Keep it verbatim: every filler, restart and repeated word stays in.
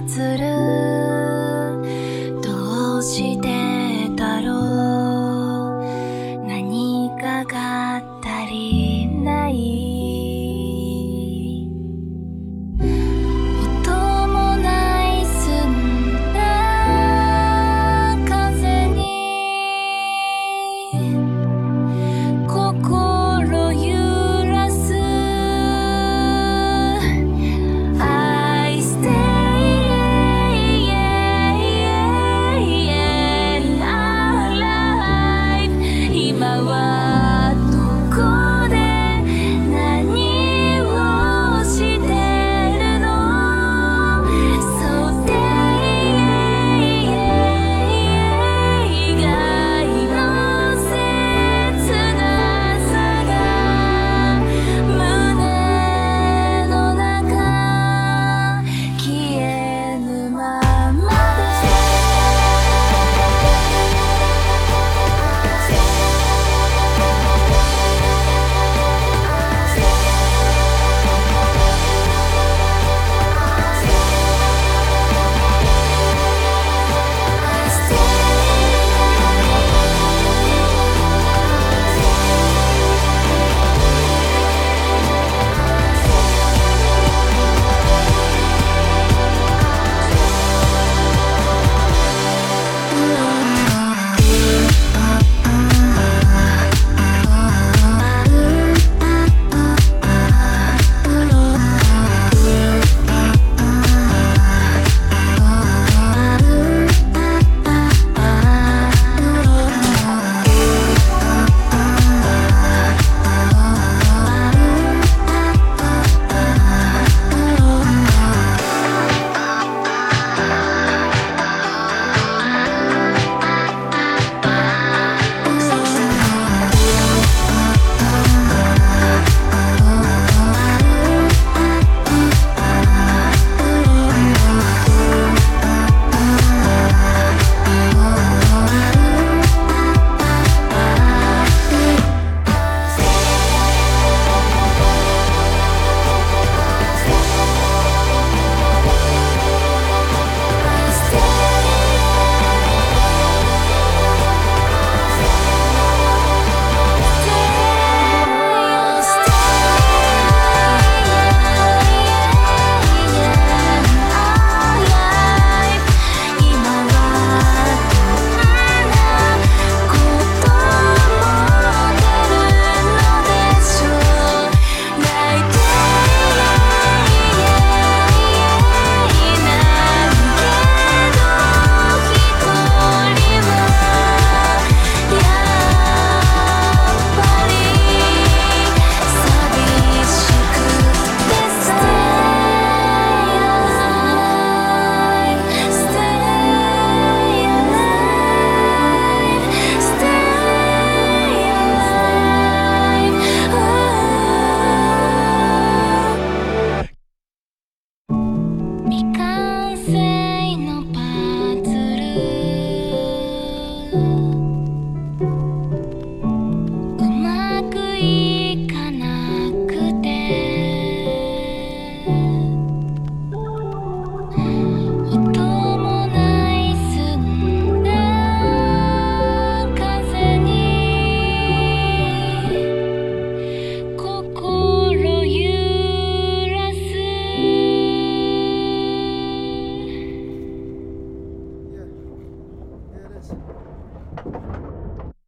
ズルどうしてだろう何かが足りない音もない澄んだ風に心揺らす I stay alive 今はどこで何をしてるの So stay 以外の切なさが胸の中消えぬままで未完成のパズルうまくいかなくて音もない澄んだ風に心揺らす Yeah, yeah, it is.